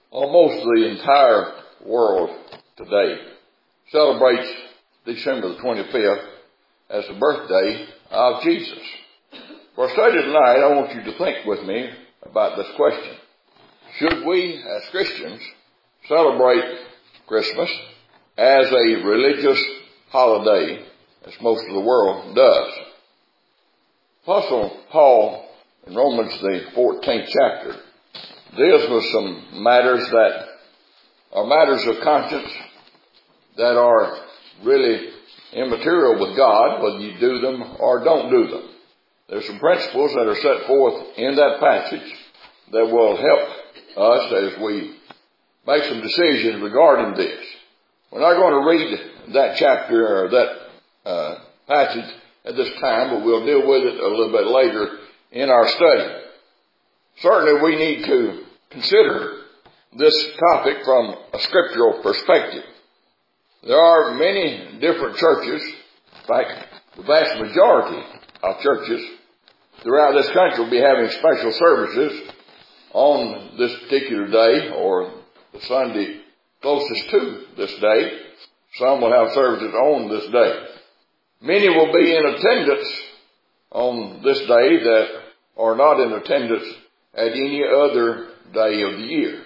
Almost the entire world today celebrates December the 25th as the birthday of Jesus. For our study tonight, I want you to think with me about this question. Should we, as Christians, celebrate Christmas as a religious holiday, as most of the world does? Apostle Paul, in Romans the 14th chapter, deals with some matters that are matters of conscience that are really immaterial with God, whether you do them or don't do them. There's some principles that are set forth in that passage that will help us as we make some decisions regarding this. We're not going to read that chapter or that passage at this time, but we'll deal with it a little bit later in our study. Certainly we need to consider this topic from a scriptural perspective. There are many different churches, in fact, the vast majority of churches throughout this country will be having special services on this particular day or the Sunday closest to this day. Some will have services on this day. Many will be in attendance on this day that are not in attendance at any other day of the year.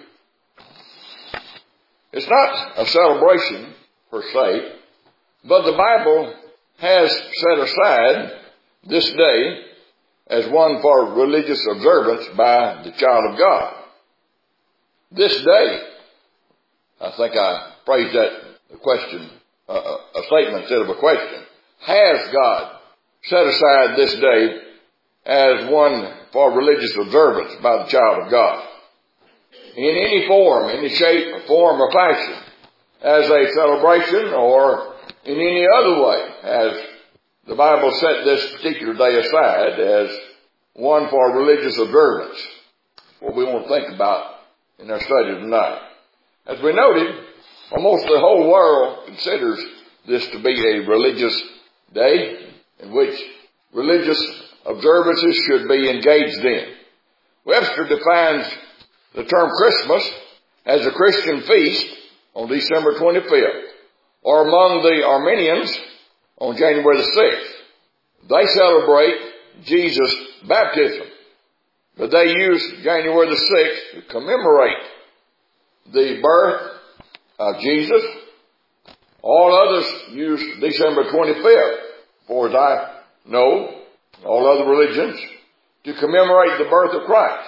It's not a celebration per se, but the Bible has set aside this day as one for religious observance by the child of God. This day, I think I phrased that a statement instead of a question. Has God set aside this day as one for religious observance by the child of God? In any form, any shape, form, or fashion, as a celebration or in any other way, as the Bible set this particular day aside as one for religious observance. What we want to think about in our study tonight. As we noted, almost the whole world considers this to be a religious day in which religious observances should be engaged in. Webster defines the term Christmas as a Christian feast on December 25th, or among the Armenians on January the 6th. They celebrate Jesus' baptism, but they use January the 6th to commemorate the birth of Jesus. All others use December 25th, for as I know, all other religions, to commemorate the birth of Christ.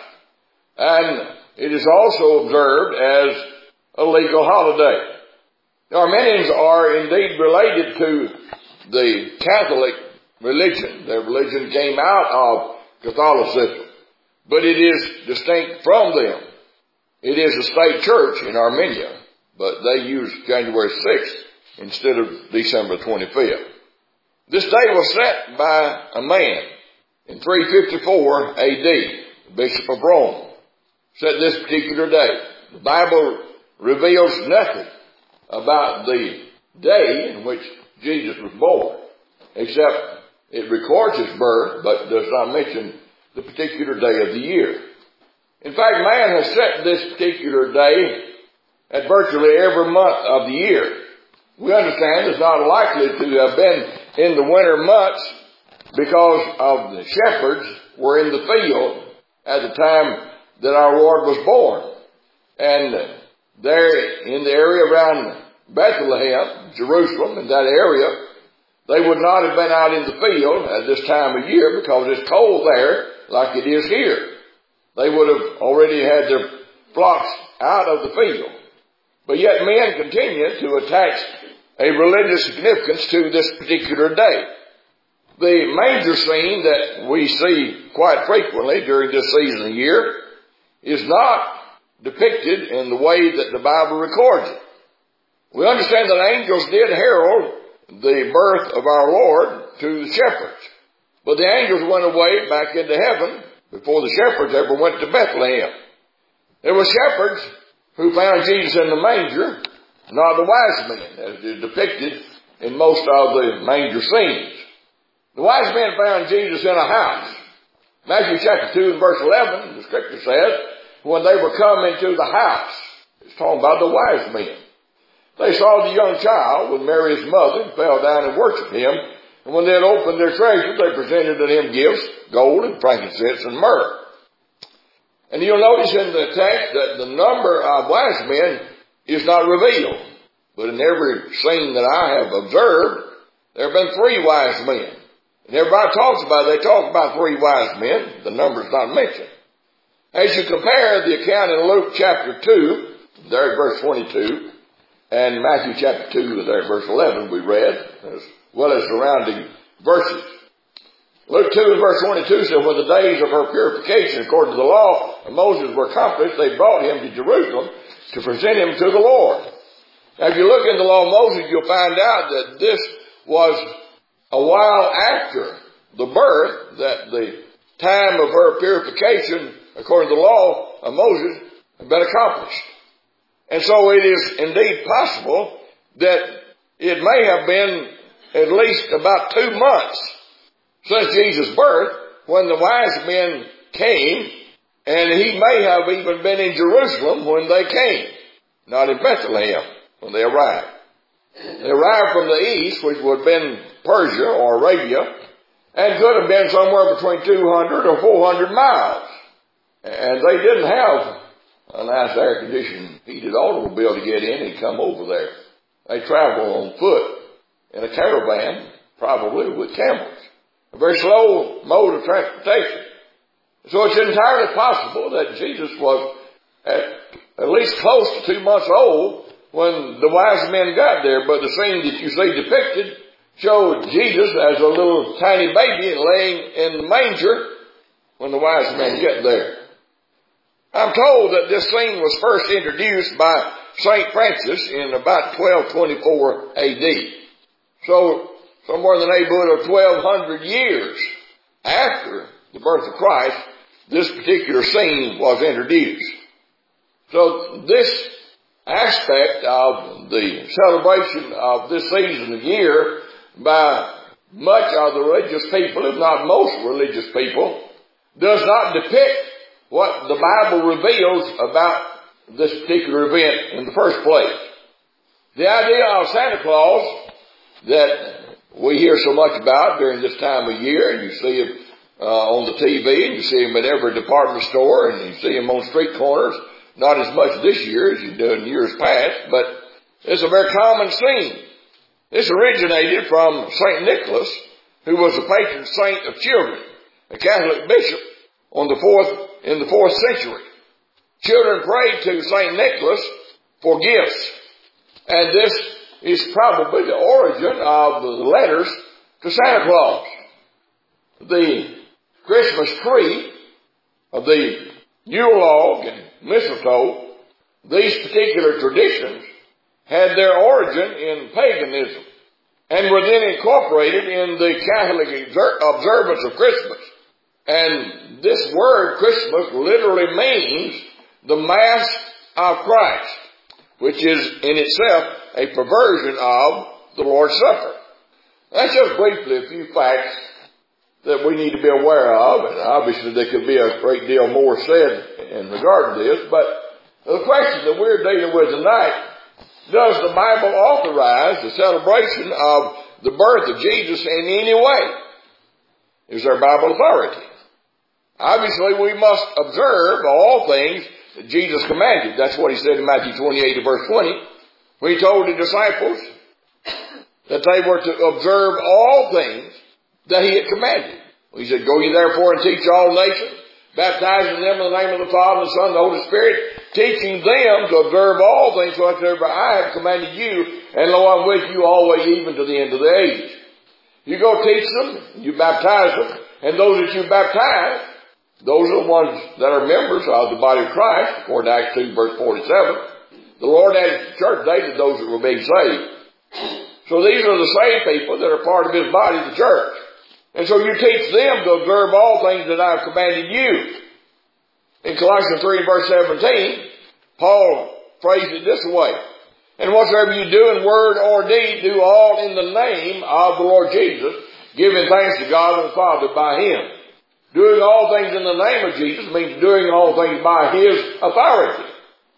And it is also observed as a legal holiday. The Armenians are indeed related to the Catholic religion. Their religion came out of Catholicism, but it is distinct from them. It is a state church in Armenia, but they use January 6th instead of December 25th. This day was set by a man in 354 AD, the Bishop of Rome. Set this particular day. The Bible reveals nothing about the day in which Jesus was born, except it records his birth, but does not mention the particular day of the year. In fact, man has set this particular day at virtually every month of the year. We understand it's not likely to have been in the winter months because of the shepherds were in the field at the time that our Lord was born. And there in the area around Bethlehem, Jerusalem, in that area, they would not have been out in the field at this time of year because it's cold there like it is here. They would have already had their flocks out of the field. But yet men continue to attach a religious significance to this particular day. The manger scene that we see quite frequently during this season of the year is not depicted in the way that the Bible records it. We understand that angels did herald the birth of our Lord to the shepherds. But the angels went away back into heaven before the shepherds ever went to Bethlehem. There were shepherds who found Jesus in the manger, not the wise men, as is depicted in most of the manger scenes. The wise men found Jesus in a house. Matthew chapter 2 and verse 11, the scripture says, when they were come into the house, talking about the wise men. They saw the young child with Mary his mother and fell down and worshipped him. And when they had opened their treasures, they presented to him gifts, gold and frankincense and myrrh. And you'll notice in the text that the number of wise men is not revealed. But in every scene that I have observed, there have been 3 wise men. And everybody talks about it. They talk about 3 wise men. The number's not mentioned. As you compare the account in Luke chapter 2, there at verse 22, and Matthew chapter 2, there at verse 11 we read, as well as surrounding verses. Luke 2 and verse 22 says, when the days of her purification according to the law of Moses were accomplished, they brought him to Jerusalem to present him to the Lord. Now if you look in the law of Moses, you'll find out that this was a while after the birth, that the time of her purification according to the law of Moses had been accomplished. And so it is indeed possible that it may have been at least about 2 months since Jesus' birth when the wise men came, and he may have even been in Jerusalem when they came, not in Bethlehem when they arrived. They arrived from the east, which would have been Persia or Arabia, and could have been somewhere between 200 or 400 miles. And they didn't have a nice air-conditioned heated automobile to get in and come over there. They traveled on foot in a caravan, probably with camels. A very slow mode of transportation. So it's entirely possible that Jesus was at least close to 2 months old when the wise men got there. But the scene that you see depicted showed Jesus as a little tiny baby laying in the manger when the wise men get there. I'm told that this scene was first introduced by St. Francis in about 1224 AD. So somewhere in the neighborhood of 1200 years after the birth of Christ, this particular scene was introduced. So this aspect of the celebration of this season of year by much of the religious people, if not most religious people, does not depict what the Bible reveals about this particular event in the first place. The idea of Santa Claus that we hear so much about during this time of year, and you see him on the TV, and you see him at every department store, and you see him on street corners, not as much this year as you do in years past, but it's a very common scene. This originated from St. Nicholas, who was the patron saint of children, a Catholic bishop in the 4th century. Children prayed to St. Nicholas for gifts. And this is probably the origin of the letters to Santa Claus. The Christmas tree, the Yule log and mistletoe, these particular traditions had their origin in paganism and were then incorporated in the Catholic observance of Christmas. And this word Christmas literally means the Mass of Christ, which is in itself a perversion of the Lord's Supper. That's just briefly a few facts that we need to be aware of, and obviously there could be a great deal more said in regard to this, but the question that we're dealing with tonight, does the Bible authorize the celebration of the birth of Jesus in any way? Is there Bible authority? Obviously, we must observe all things that Jesus commanded. That's what he said in Matthew 28 verse 20. When he told the disciples that they were to observe all things that he had commanded. He said, go ye therefore and teach all nations, baptizing them in the name of the Father, the Son, and the Holy Spirit, teaching them to observe all things whatsoever I have commanded you, and lo, I'm with you always, even to the end of the age. You go teach them, you baptize them, and those that you baptize, those are the ones that are members of the body of Christ, according to Acts 2 verse 47. The Lord added to the church daily those that were being saved. So these are the saved people that are part of his body, the church. And so you teach them to observe all things that I have commanded you. In Colossians 3 verse 17, Paul phrased it this way. And whatsoever you do in word or deed, do all in the name of the Lord Jesus, giving thanks to God and the Father by him. Doing all things in the name of Jesus means doing all things by his authority.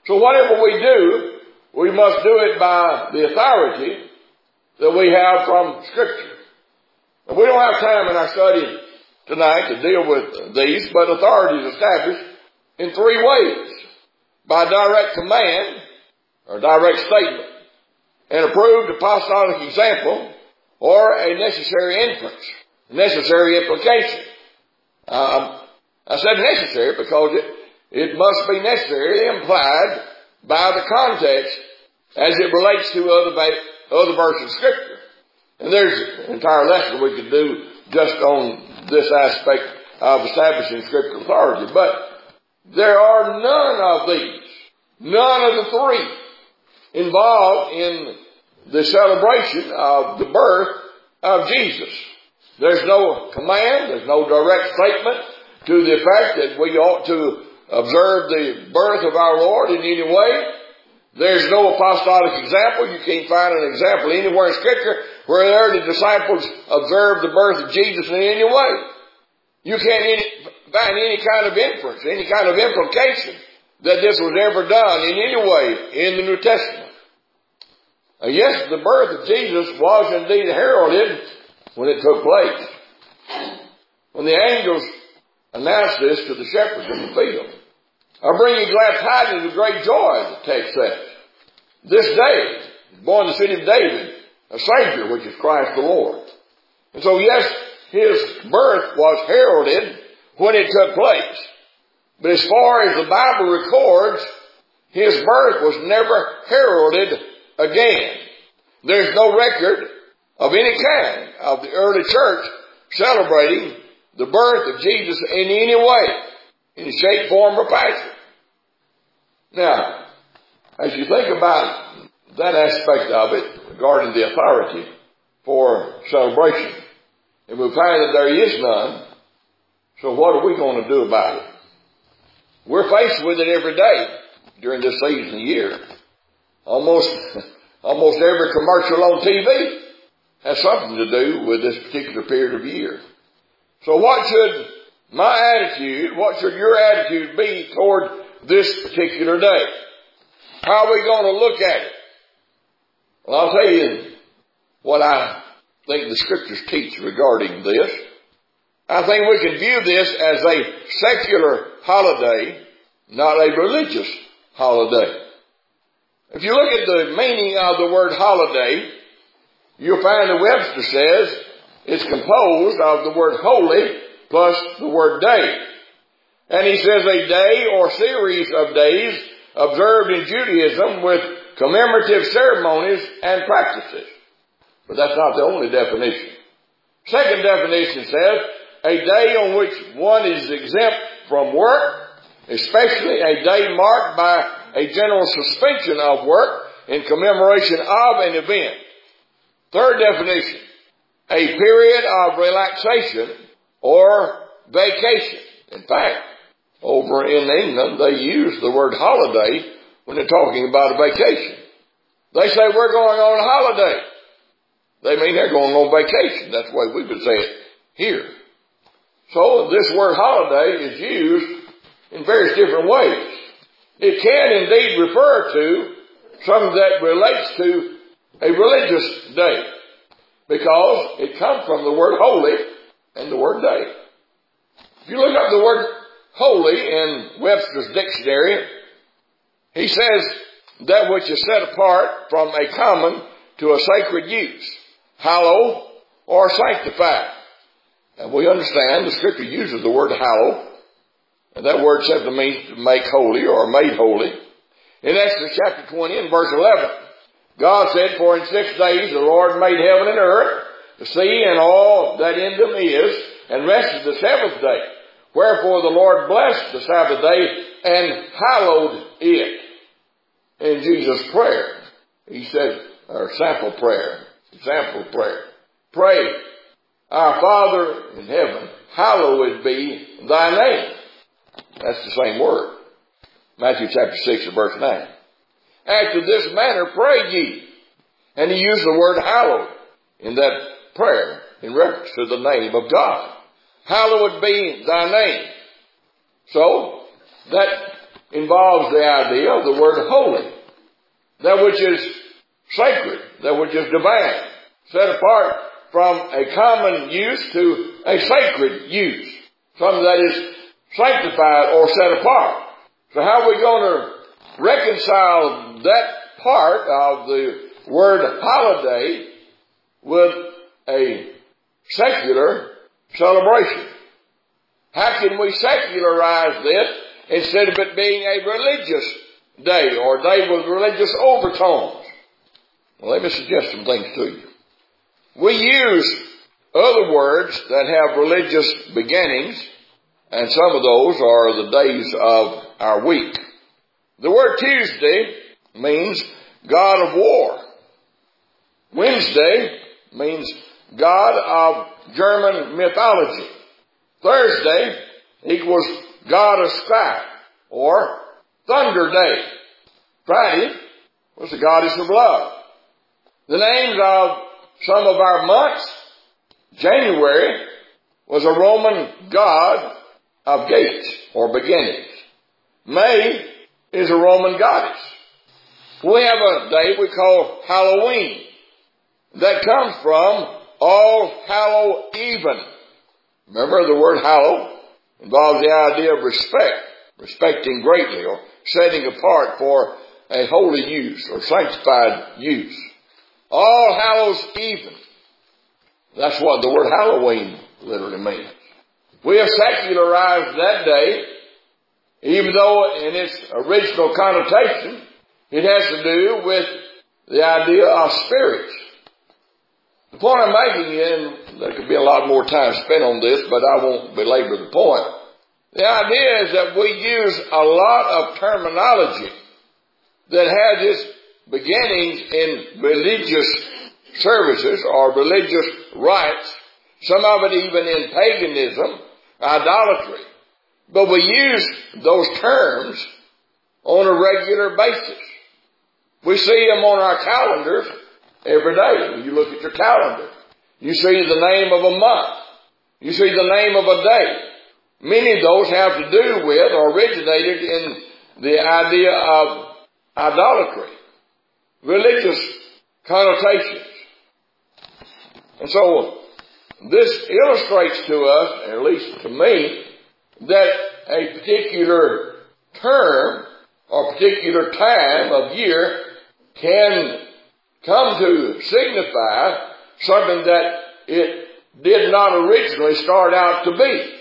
So whatever we do, we must do it by the authority that we have from Scripture. And we don't have time in our study tonight to deal with these, but authority is established in three ways. By direct command, or direct statement, an approved apostolic example, or a necessary inference, necessary implication. I said necessary because it must be necessary, implied by the context as it relates to other verses of Scripture. And there's an entire lesson we could do just on this aspect of establishing Scriptural authority. But there are none of these, none of the three involved in the celebration of the birth of Jesus. There's no command, there's no direct statement to the effect that we ought to observe the birth of our Lord in any way. There's no apostolic example. You can't find an example anywhere in Scripture where the disciples observed the birth of Jesus in any way. You can't find any kind of inference, any kind of implication that this was ever done in any way in the New Testament. Yes, the birth of Jesus was indeed heralded when it took place. When the angels announced this to the shepherds in the field. I bring you glad tidings of great joy, the text says. This day is born in the city of David a Savior, which is Christ the Lord. And so yes, His birth was heralded when it took place. But as far as the Bible records, His birth was never heralded again. There's no record of any kind of the early church celebrating the birth of Jesus in any way, in shape, form, or fashion. Now, as you think about that aspect of it, regarding the authority for celebration, and we find that there is none, so what are we going to do about it? We're faced with it every day during this season of the year. Almost every commercial on TV has something to do with this particular period of year. So what should my attitude, what should your attitude be toward this particular day? How are we going to look at it? Well, I'll tell you what I think the Scriptures teach regarding this. I think we can view this as a secular holiday, not a religious holiday. If you look at the meaning of the word holiday, you'll find that Webster says it's composed of the word holy plus the word day. And he says a day or series of days observed in Judaism with commemorative ceremonies and practices. But that's not the only definition. Second definition says a day on which one is exempt from work, especially a day marked by a general suspension of work in commemoration of an event. Third definition, a period of relaxation or vacation. In fact, over in England, they use the word holiday when they're talking about a vacation. They say we're going on a holiday. They mean they're going on vacation. That's the way we would say it here. So this word holiday is used in various different ways. It can indeed refer to something that relates to a religious day, because it comes from the word holy and the word day. If you look up the word holy in Webster's dictionary, he says that which is set apart from a common to a sacred use, hallow or sanctify. And we understand the Scripture uses the word hallow, and that word simply means to make holy or made holy. In Exodus chapter 20 and verse 11, God said, "For in 6 days the Lord made heaven and earth, the sea and all that in them is, and rested the seventh day. Wherefore the Lord blessed the Sabbath day and hallowed it." In Jesus' prayer, he said, or example prayer, pray, "Our Father in heaven, hallowed be thy name." That's the same word. Matthew chapter 6 and verse 9. "After this manner pray ye." And he used the word hallowed in that prayer in reference to the name of God. Hallowed be thy name. So, that involves the idea of the word holy. That which is sacred, that which is divine, set apart from a common use to a sacred use. Something that is sanctified or set apart. So how are we going to reconcile that part of the word holiday with a secular celebration? How can we secularize this instead of it being a religious day or a day with religious overtones? Well, let me suggest some things to you. We use other words that have religious beginnings, and some of those are the days of our week. The word Tuesday means God of war. Wednesday means God of German mythology. Thursday equals God of sky or Thunder Day. Friday was the goddess of love. The names of some of our months, January was a Roman god of gates or beginnings. May is a Roman goddess. We have a day we call Halloween. That comes from All Hallow Even. Remember, the word hallow involves the idea of respect, respecting greatly or setting apart for a holy use or sanctified use. All Hallows Even. That's what the word Halloween literally means. We have secularized that day, even though in its original connotation, it has to do with the idea of spirits. The point I'm making, and there could be a lot more time spent on this, but I won't belabor the point. The idea is that we use a lot of terminology that has its beginnings in religious services or religious rites, some of it even in paganism, idolatry. But we use those terms on a regular basis. We see them on our calendars every day. When you look at your calendar, you see the name of a month. You see the name of a day. Many of those have to do with or originated in the idea of idolatry, religious connotations. And so this illustrates to us, at least to me, that a particular term or particular time of year can come to signify something that it did not originally start out to be.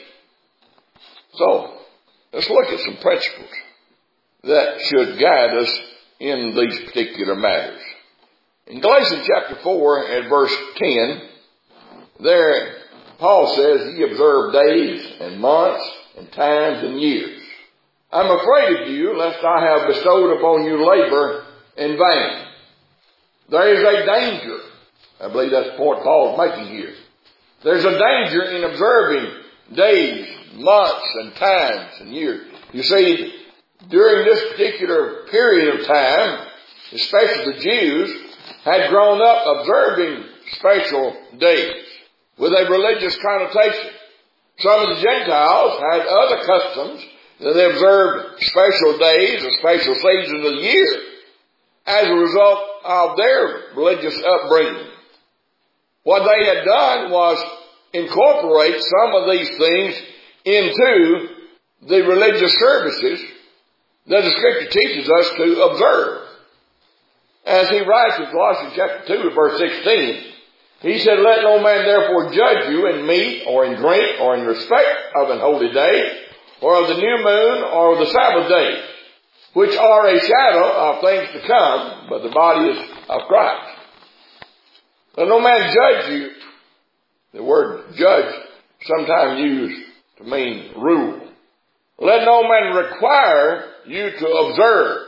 So, let's look at some principles that should guide us in these particular matters. In Galatians chapter 4 and verse 10, there Paul says, "Ye observe days and months and times and years. I'm afraid of you, lest I have bestowed upon you labor in vain." There is a danger. I believe that's the point Paul is making here. There's a danger in observing days, months, and times and years. You see, during this particular period of time, especially the Jews had grown up observing special days with a religious connotation. Some of the Gentiles had other customs that they observed special days or special seasons of the year as a result of their religious upbringing. What they had done was incorporate some of these things into the religious services that the Scripture teaches us to observe. As he writes in Colossians chapter 2 verse 16, he said, "Let no man therefore judge you in meat or in drink or in respect of an holy day or of the new moon or of the Sabbath days, which are a shadow of things to come, but the body is of Christ." Let no man judge you. The word judge sometimes used to mean rule. Let no man require you to observe.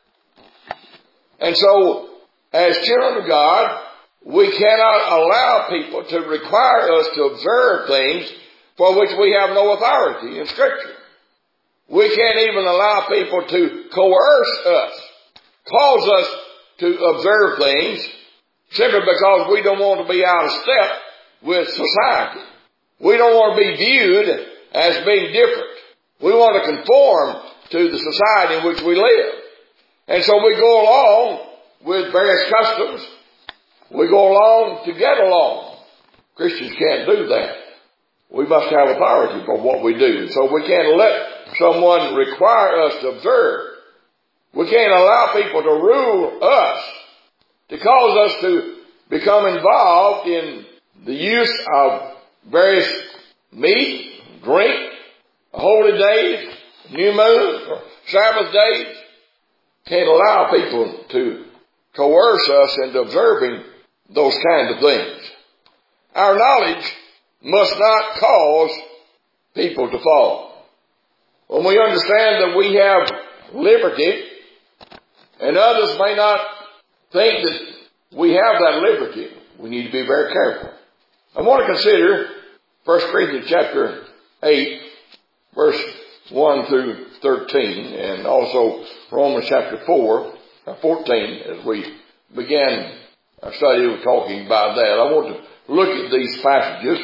And so, as children of God, we cannot allow people to require us to observe things for which we have no authority in Scripture. We can't even allow people to coerce us, cause us to observe things simply because we don't want to be out of step with society. We don't want to be viewed as being different. We want to conform to the society in which we live. And so we go along with various customs. We go along to get along. Christians can't do that. We must have authority for what we do. So we can't let someone require us to observe. We can't allow people to rule us, to cause us to become involved in the use of various meat, drink, holy days, new moon, or Sabbath days. Can't allow people to coerce us into observing those kind of things. Our knowledge must not cause people to fall. When we understand that we have liberty, and others may not think that we have that liberty, we need to be very careful. I want to consider 1 Corinthians chapter 8, verse 1 through 13, and also Romans chapter 14, as we began our study, we're talking about that. I want to look at these passages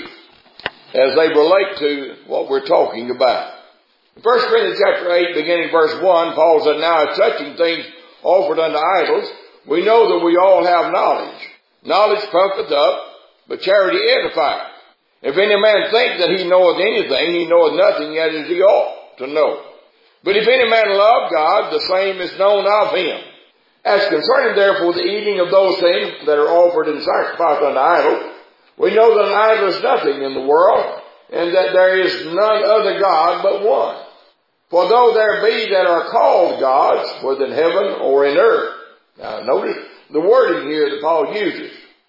as they relate to what we're talking about. In 1 Corinthians chapter 8, beginning verse 1, Paul said, "Now as touching things offered unto idols, we know that we all have knowledge. Knowledge puffeth up, but charity edifieth. If any man think that he knoweth anything, he knoweth nothing yet as he ought to know. But if any man love God, the same is known of him. As concerning therefore the eating of those things that are offered in sacrifice unto idols, we know that an idol is nothing in the world, and that there is none other God but one. For though there be that are called gods, whether in heaven or in earth." Now notice the wording here that Paul uses.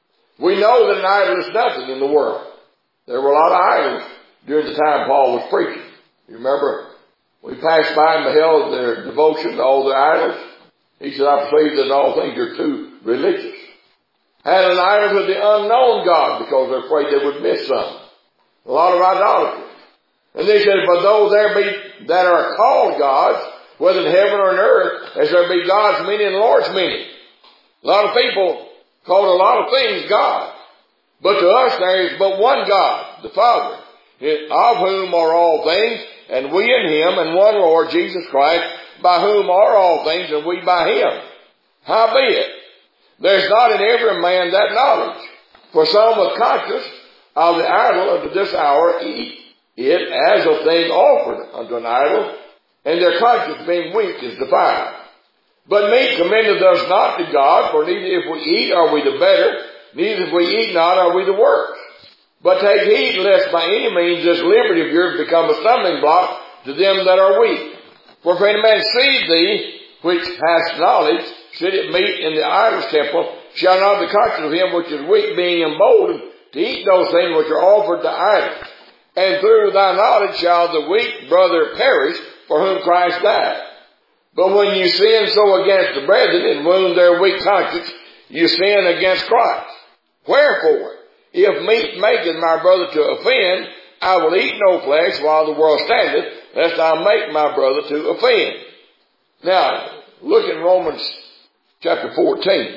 We know that an idol is nothing in the world. There were a lot of idols during the time Paul was preaching. You remember, we passed by and beheld their devotion to all the idols. He said, "I perceive that in all things you're too religious." Had an idol to the unknown God because they're afraid they would miss something. A lot of idolatry. And they said, "But though there be that are called gods, whether in heaven or in earth, as there be gods many and lords many." A lot of people call a lot of things God. But to us there is but one God, the Father, of whom are all things, and we in him, and one Lord, Jesus Christ, by whom are all things, and we by him. Howbeit, there's not in every man that knowledge. For some with conscience of the idol unto this hour eat it as a thing offered unto an idol, and their conscience being weak is defiled. But meat commendeth us not to God, for neither if we eat are we the better, neither if we eat not are we the worse. But take heed lest by any means this liberty of yours become a stumbling block to them that are weak. For if any man see thee, which hast knowledge, sit at meat in the idol's temple, shall not the conscience of him which is weak being emboldened to eat those things which are offered to idols? And through thy knowledge shall the weak brother perish for whom Christ died. But when you sin so against the brethren and wound their weak conscience, you sin against Christ. Wherefore, if meat maketh my brother to offend, I will eat no flesh while the world standeth, lest I make my brother to offend. Now, look in Romans chapter 14.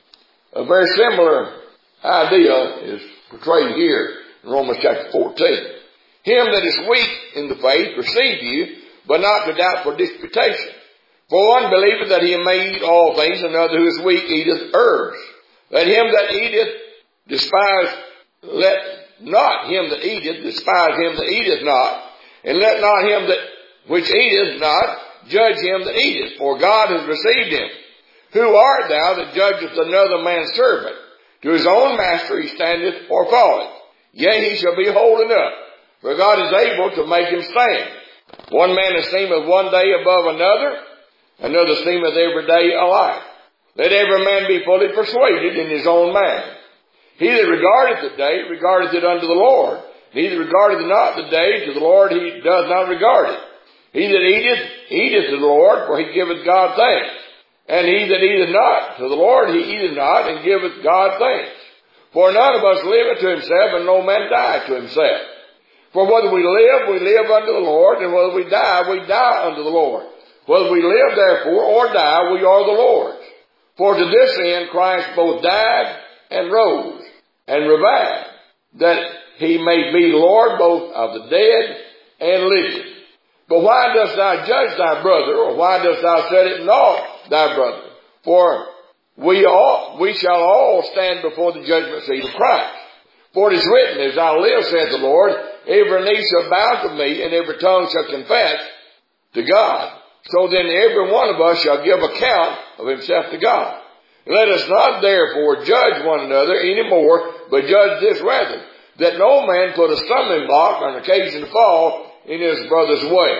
A very similar idea is portrayed here in Romans chapter 14. Him that is weak in the faith receive you, but not to doubtful disputation. For one believeth that he may eat all things, and another who is weak eateth herbs. Let him that eateth despise, let not him that eateth despise him that eateth not, and let not him that which eateth not judge him that eateth, for God has received him. Who art thou that judgest another man's servant? To his own master he standeth or falleth. Yea, he shall be holding up, for God is able to make him stand. One man esteemeth one day above another, another esteemeth every day alike. Let every man be fully persuaded in his own mind. He that regardeth the day regardeth it unto the Lord. He that regardeth not the day to the Lord, he does not regard it. He that eateth, eateth to the Lord, for he giveth God thanks. And he that eateth not to the Lord, he eateth not, and giveth God thanks. For none of us liveth to himself, and no man dieth to himself. For whether we live unto the Lord, and whether we die unto the Lord. Whether we live, therefore, or die, we are the Lord's. For to this end Christ both died and rose and revived, that he may be Lord both of the dead and living. But why dost thou judge thy brother, or why dost thou set at naught thy brother? For we shall all stand before the judgment seat of Christ. For it is written, as I live, saith the Lord, every knee shall bow to me, and every tongue shall confess to God. So then every one of us shall give account of himself to God. Let us not therefore judge one another any more, but judge this rather, that no man put a stumbling block on occasion to fall in his brother's way.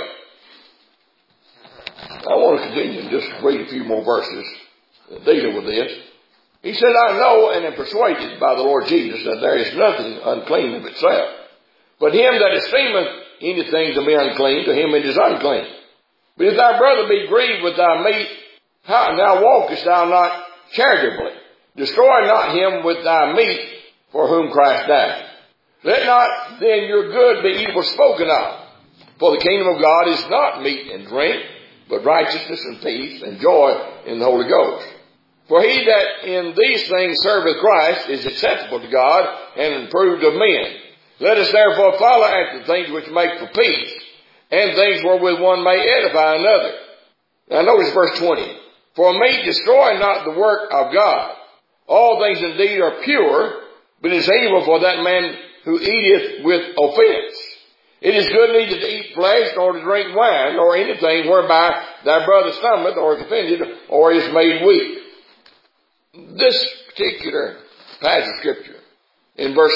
I want to continue and just read a few more verses dealing with this. He said, I know and am persuaded by the Lord Jesus that there is nothing unclean of itself. But him that esteemeth anything to be unclean, to him it is unclean. But if thy brother be grieved with thy meat, how now walkest thou not charitably? Destroy not him with thy meat for whom Christ died. Let not then your good be evil spoken of. For the kingdom of God is not meat and drink, but righteousness and peace and joy in the Holy Ghost. For he that in these things serveth Christ is acceptable to God and approved of men. Let us therefore follow after things which make for peace, and things wherewith one may edify another. Now notice verse 20. For meat destroy not the work of God. All things indeed are pure, but it is evil for that man who eateth with offense. It is good neither to eat flesh, nor to drink wine, nor anything whereby thy brother stumbleth, or is offended, or is made weak. This particular passage of Scripture, in verse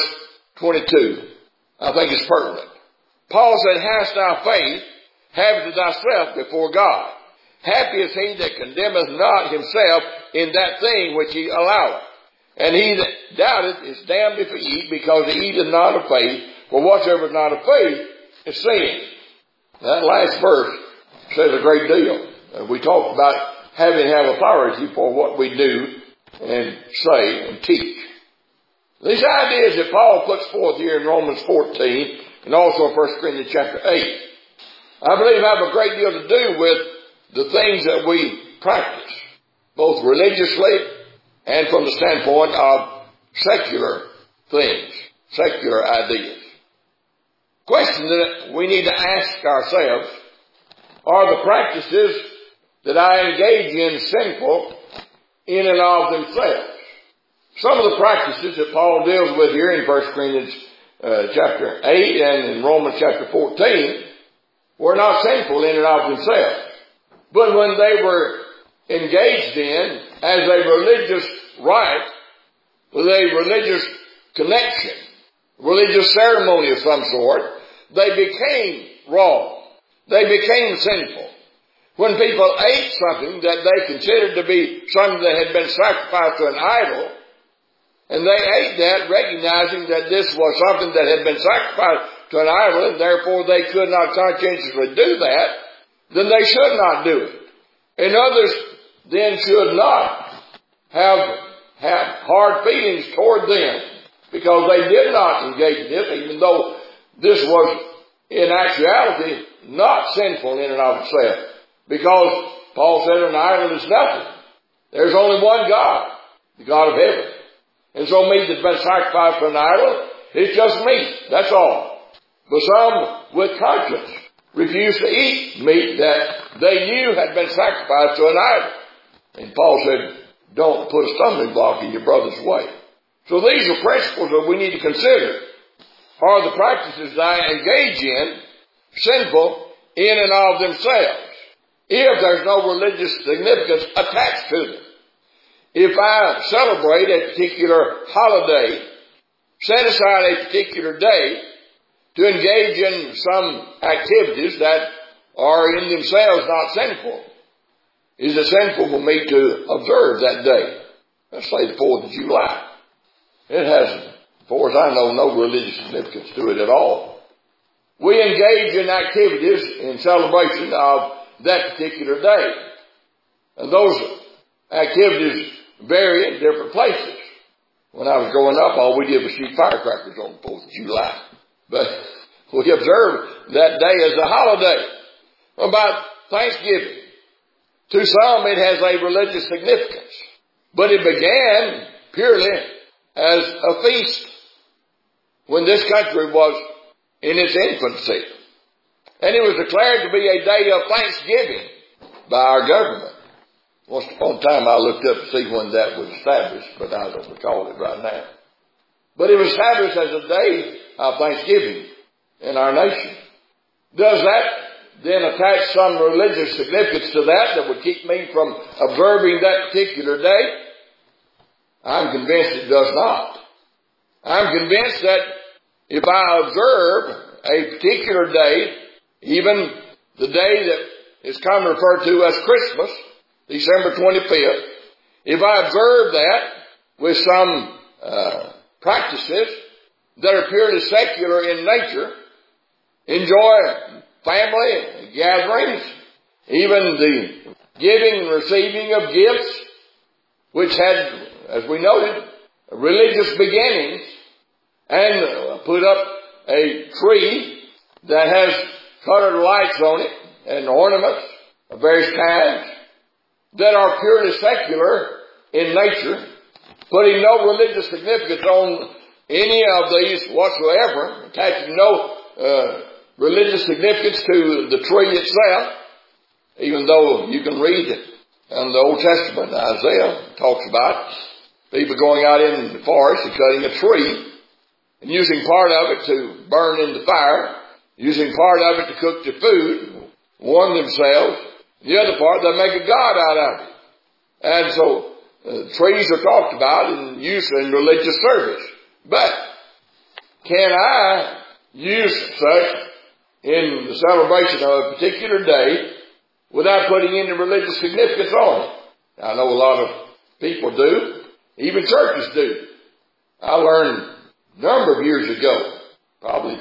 22, I think is pertinent. Paul said, hast thou faith, have it thyself before God. Happy is he that condemneth not himself in that thing which he alloweth. And he that doubteth is damned if he eat, because he eateth not of faith. For whatsoever is not of faith is sin. That last verse says a great deal. We talked about having to have authority for what we do and say and teach. These ideas that Paul puts forth here in Romans 14 and also in 1 Corinthians chapter 8, I believe have a great deal to do with the things that we practice, both religiously and from the standpoint of secular things, secular ideas. Question that we need to ask ourselves, are the practices that I engage in sinful in and of themselves? Some of the practices that Paul deals with here in 1 Corinthians chapter 8 and in Romans chapter 14 were not sinful in and of themselves. But when they were engaged in as a religious rite, with a religious connection, religious ceremony of some sort, they became wrong. They became sinful. When people ate something that they considered to be something that had been sacrificed to an idol, and they ate that recognizing that this was something that had been sacrificed to an idol, and therefore they could not conscientiously do that, then they should not do it. And others then should not have hard feelings toward them, because they did not engage in this, even though this was in actuality not sinful in and of itself. Because Paul said an idol is nothing. There's only one God, the God of heaven. And so meat that's been sacrificed to an idol, it's just meat. That's all. But some, with conscience, refused to eat meat that they knew had been sacrificed to an idol. And Paul said, don't put a stumbling block in your brother's way. So these are principles that we need to consider. Are the practices that I engage in sinful in and of themselves, if there's no religious significance attached to them? If I celebrate a particular holiday, set aside a particular day to engage in some activities that are in themselves not sinful, is it sinful for me to observe that day? Let's say the 4th of July. It has, as far as I know, no religious significance to it at all. We engage in activities in celebration of that particular day. And those activities vary in different places. When I was growing up, all we did was shoot firecrackers on the 4th of July. But we observe that day as a holiday. About Thanksgiving, to some it has a religious significance. But it began purely as a feast when this country was in its infancy. And it was declared to be a day of thanksgiving by our government. Once upon a time I looked up to see when that was established, but I don't recall it right now. But it was established as a day of thanksgiving in our nation. Does that then attach some religious significance to that would keep me from observing that particular day? I'm convinced it does not. I'm convinced that if I observe a particular day, even the day that is commonly referred to as Christmas, December 25th, if I observe that with some practices that are purely secular in nature, enjoy family gatherings, even the giving and receiving of gifts, which had, as we noted, religious beginnings, and put up a tree that has colored lights on it and ornaments of various kinds that are purely secular in nature, putting no religious significance on any of these whatsoever, attaching no religious significance to the tree itself, even though you can read it in the Old Testament. Isaiah talks about people going out in the forest and cutting a tree and using part of it to burn in the fire, using part of it to cook the food, warm themselves. The other part, they make a god out of it. And so trees are talked about and used in religious service. But can I use such in the celebration of a particular day without putting any religious significance on it? I know a lot of people do. Even churches do. I learned a number of years ago, probably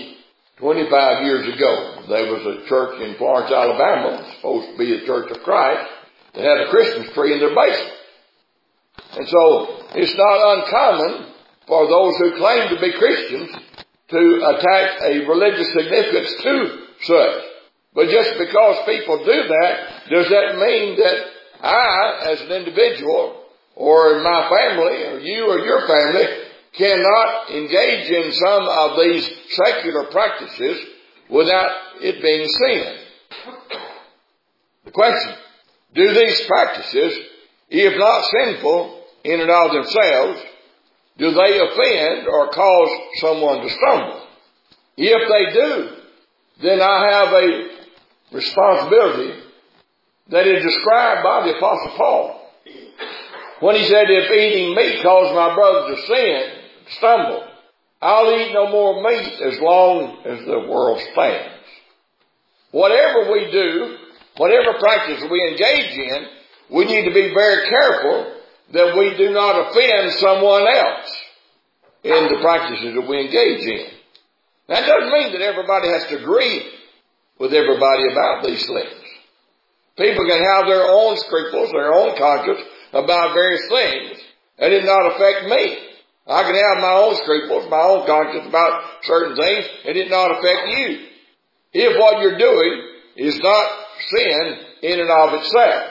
25 years ago, there was a church in Florence, Alabama, supposed to be the Church of Christ, that had a Christmas tree in their basement. And so it's not uncommon for those who claim to be Christians to attach a religious significance to such. But just because people do that, does that mean that I, as an individual, or my family, or you or your family, cannot engage in some of these secular practices without it being sin? The question, do these practices, if not sinful in and of themselves, do they offend or cause someone to stumble? If they do, then I have a responsibility that is described by the Apostle Paul when he said, if eating meat cause my brother to sin, stumble, I'll eat no more meat as long as the world stands. Whatever we do, whatever practice we engage in, we need to be very careful that we do not offend someone else in the practices that we engage in. That doesn't mean that everybody has to agree with everybody about these things. People can have their own scruples, their own conscience about various things. That did not affect me. I can have my own scruples, my own conscience about certain things. It did not affect you. If what you're doing is not sin in and of itself.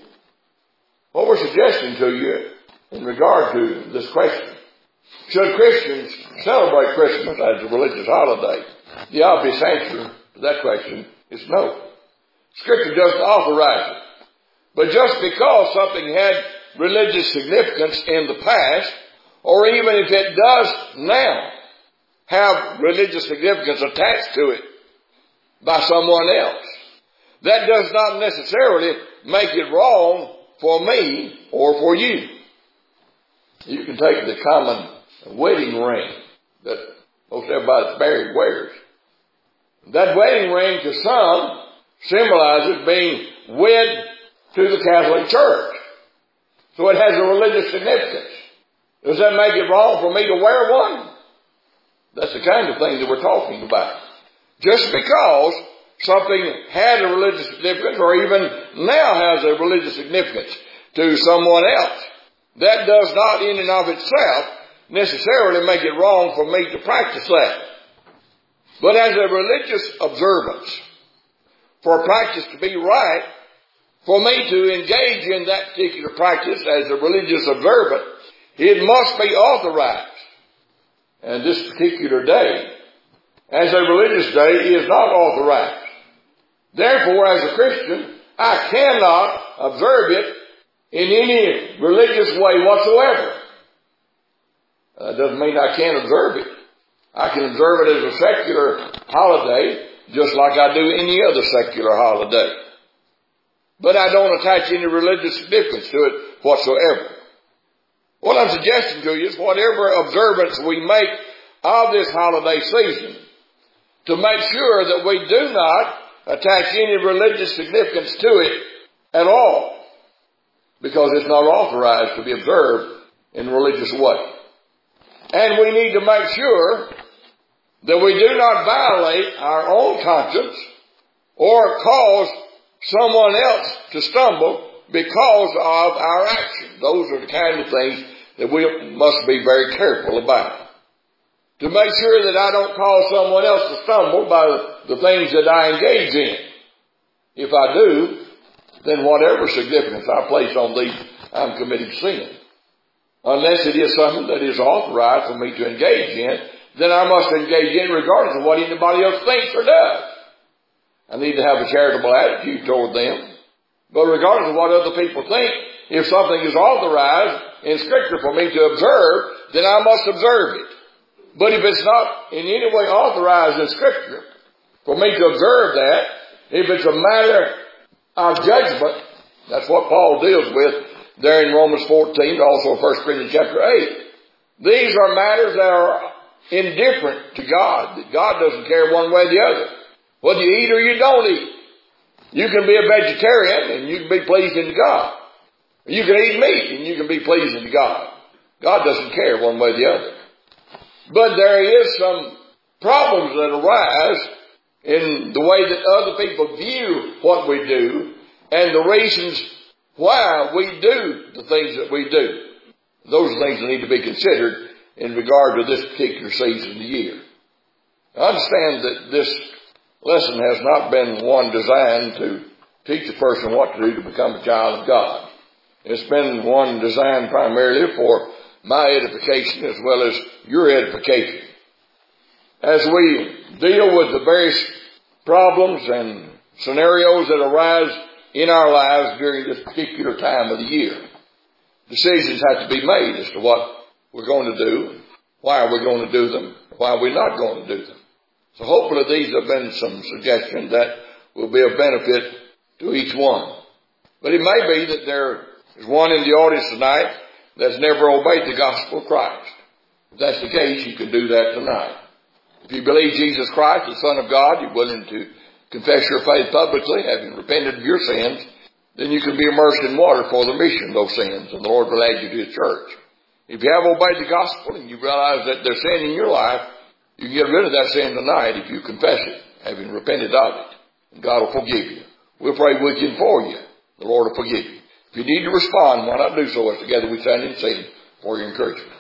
What we're suggesting to you in regard to this question, should Christians celebrate Christmas as a religious holiday? The obvious answer to that question is no. Scripture doesn't authorize it. But just because something had religious significance in the past, or even if it does now have religious significance attached to it by someone else, that does not necessarily make it wrong for me or for you. You can take the common wedding ring that most everybody that's married wears. That wedding ring to some symbolizes being wed to the Catholic Church. So it has a religious significance. Does that make it wrong for me to wear one? That's the kind of thing that we're talking about. Just because something had a religious significance, or even now has a religious significance to someone else, that does not in and of itself necessarily make it wrong for me to practice that. But as a religious observance, for a practice to be right, for me to engage in that particular practice as a religious observant, it must be authorized. And this particular day as a religious day is not authorized. Therefore, as a Christian, I cannot observe it in any religious way whatsoever. That doesn't mean I can't observe it. I can observe it as a secular holiday, just like I do any other secular holiday. But I don't attach any religious significance to it whatsoever. What I'm suggesting to you is whatever observance we make of this holiday season, to make sure that we do not attach any religious significance to it at all, because it's not authorized to be observed in a religious way. And we need to make sure that we do not violate our own conscience or cause someone else to stumble because of our action. Those are the kind of things that we must be very careful about. To make sure that I don't cause someone else to stumble by the things that I engage in. If I do, then whatever significance I place on these, I'm committing sin. Unless it is something that is authorized for me to engage in, then I must engage in regardless of what anybody else thinks or does. I need to have a charitable attitude toward them. But regardless of what other people think, if something is authorized in Scripture for me to observe, then I must observe it. But if it's not in any way authorized in Scripture for me to observe that, if it's a matter of judgment, that's what Paul deals with there in Romans 14, also 1 Corinthians chapter 8. These are matters that are indifferent to God. That God doesn't care one way or the other. Whether you eat or you don't eat. You can be a vegetarian and you can be pleasing to God. You can eat meat and you can be pleasing to God. God doesn't care one way or the other. But there is some problems that arise in the way that other people view what we do and the reasons why we do the things that we do. Those are things that need to be considered in regard to this particular season of the year. I understand that this lesson has not been one designed to teach a person what to do to become a child of God. It's been one designed primarily for my edification as well as your edification. As we deal with the various problems and scenarios that arise in our lives during this particular time of the year, decisions have to be made as to what we're going to do, why are we going to do them, why are we not going to do them. So hopefully these have been some suggestions that will be of benefit to each one. But it may be that there is one in the audience tonight that's never obeyed the gospel of Christ. If that's the case, you can do that tonight. If you believe Jesus Christ, the Son of God, you're willing to confess your faith publicly, having repented of your sins, then you can be immersed in water for the remission of those sins, and the Lord will add you to His church. If you have obeyed the gospel and you realize that there's sin in your life, you can get rid of that sin tonight if you confess it, having repented of it. And God will forgive you. We'll pray with you and for you. The Lord will forgive you. If you need to respond, why not do so as together we stand and sing for your encouragement.